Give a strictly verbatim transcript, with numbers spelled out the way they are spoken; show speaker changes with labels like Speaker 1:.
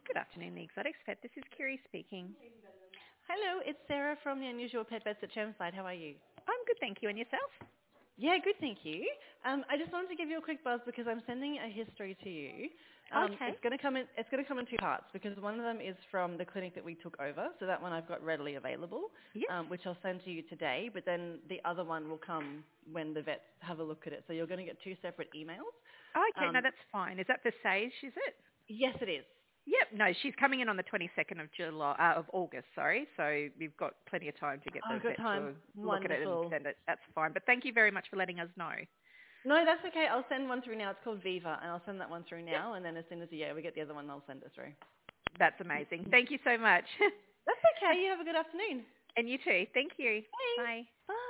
Speaker 1: Good afternoon, the Exotics Pet. This is Kiri speaking.
Speaker 2: Hello, it's Sarah from the Unusual Pet Vets at Chermside. How are you?
Speaker 1: I'm good, thank you. And yourself?
Speaker 2: Yeah, good, thank you. Um, I just wanted to give you a quick buzz because I'm sending a history to you. Um,
Speaker 1: Okay.
Speaker 2: it's going to come in. It's going to come in two parts because one of them is from the clinic that we took over, so that one I've got readily available,
Speaker 1: Yes.
Speaker 2: um, which I'll send to you today. But then the other one will come when the vets have a look at it. So you're going to get two separate emails.
Speaker 1: Okay, no,
Speaker 2: Um,
Speaker 1: that's fine. Is that for Sage, is it?
Speaker 2: yes, it is.
Speaker 1: Yep. No, she's coming in on the twenty-second of July, uh, of August, sorry. So we've got plenty of time to get
Speaker 2: Oh,
Speaker 1: the
Speaker 2: good
Speaker 1: vet
Speaker 2: time.
Speaker 1: to look at it and
Speaker 2: Wonderful.
Speaker 1: send it. That's fine. But thank you very much for letting us know.
Speaker 2: No, that's okay. I'll send one through now. It's called Viva, and I'll send that one through
Speaker 1: Yep.
Speaker 2: now. And then as soon as yeah, we get the other one, I'll send it through.
Speaker 1: That's amazing. Thank you so much.
Speaker 2: That's okay. You have a good afternoon.
Speaker 1: And you too. Thank you.
Speaker 2: Thanks.
Speaker 1: Bye.
Speaker 2: Bye.